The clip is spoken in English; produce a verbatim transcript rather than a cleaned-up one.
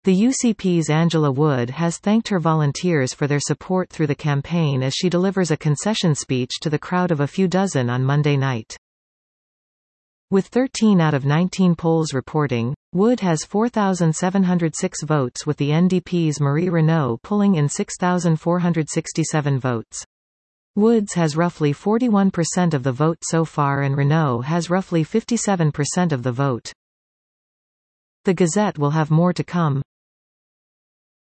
The U C P's Angela Wood has thanked her volunteers for their support through the campaign as she delivers a concession speech to the crowd of a few dozen on Monday night. With thirteen out of nineteen polls reporting, Wood has four thousand seven hundred six votes, with the N D P's Marie Renault pulling in six thousand four hundred sixty-seven votes. Woods has roughly forty-one percent of the vote so far and Renault has roughly fifty-seven percent of the vote. The Gazette will have more to come.